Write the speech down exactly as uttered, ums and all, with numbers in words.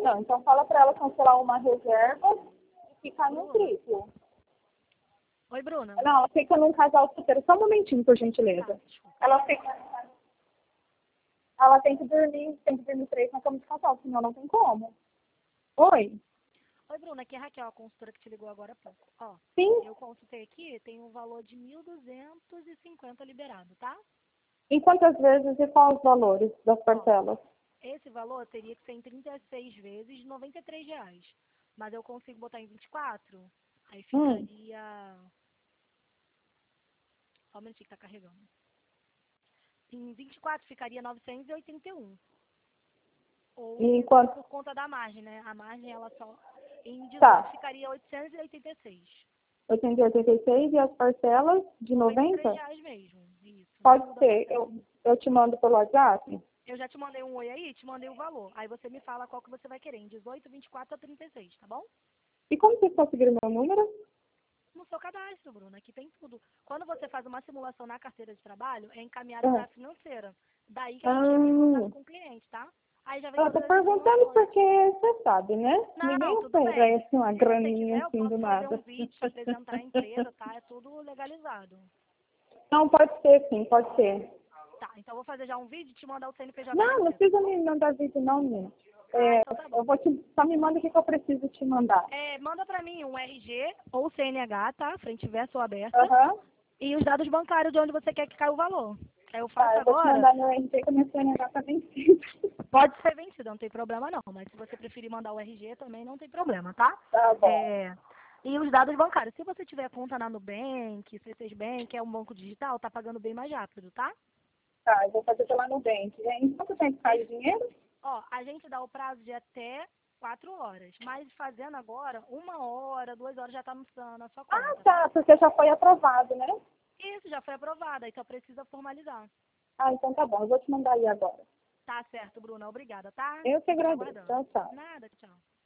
Não, então fala pra ela cancelar uma reserva e ficar no triplo. Oi, Bruna. Não, ela fica num casal solteiro. Só um momentinho, por gentileza. Tá, Ela fica... Ela tem que dormir, tem que dormir três na cama de casal, senão não tem como. Oi? Oi, Bruna, aqui é a Raquel, a consultora que te ligou agora há pouco. Ó, Sim. eu consultei aqui, tem um valor de mil duzentos e cinquenta liberado, tá? Em quantas vezes e quais os valores das parcelas? Ó, esse valor teria que ser em trinta e seis vezes de noventa e três reais. Mas eu consigo botar em vinte e quatro? Aí Hum. ficaria... Só um minutinho que tá carregando. Em vinte e quatro ficaria novecentos e oitenta e um. Ou E quanto... por conta da margem, né? A margem, ela só... Em dezoito Tá. ficaria oitocentos e oitenta e seis. oitocentos e oitenta e seis e as parcelas de noventa e três noventa? reais mesmo. Isso. Não Pode muda a ser. parcela. Eu, eu te mando pelo WhatsApp? Eu já te mandei um oi aí, te mandei o valor. Aí você me fala qual que você vai querer, em dezoito, vinte e quatro ou trinta e seis, tá bom? E como vocês conseguiram meu número? No seu cadastro, Bruna, aqui tem tudo. Quando você faz uma simulação na carteira de trabalho, é encaminhado para Ah. a financeira. Daí que a gente entra em contato Ah. com o cliente, tá? Aí já vem Eu tô todas as perguntando informações. porque você sabe, né? Não, Ninguém tudo pega bem. assim uma Se você graninha quiser, eu assim do posso fazer nada. um vídeo, te apresentar a empresa, tá? É tudo legalizado. Não, pode ser sim, pode ser. Tá, então eu vou fazer já um vídeo e te mandar o C N P J da Não, não empresa, tá precisa bom? me mandar vídeo não, menina. Ah, É, então tá eu bom. vou te... Só me manda o que que eu preciso te mandar. É, manda pra mim um R G ou C N H, tá? Frente e verso ou aberta. Aham. E os dados bancários de onde você quer que caia o valor. Aí eu faço Tá, eu vou te agora. mandar meu R G que a minha C N H tá vencida. Pode ser vencido, não tem problema não. Mas se você preferir mandar o R G também não tem problema, tá? Tá bom. É, e os dados bancários. Se você tiver conta na Nubank, C seis Bank, que é um banco digital, tá pagando bem mais rápido, tá? Tá, eu vou fazer pela Nubank. Em quanto tempo faz o dinheiro? Ó, a gente dá o prazo de até quatro horas. Mas fazendo agora, uma hora, duas horas já tá no, na sua Ah, conta, tá? tá, porque já foi aprovado, né? Isso, já foi aprovado, aí só precisa formalizar. Ah, então tá bom, eu vou te mandar aí agora. Tá certo, Bruna. Obrigada, tá? Eu que Fico agradeço. aguardando. Tchau, tchau. Nada, tchau.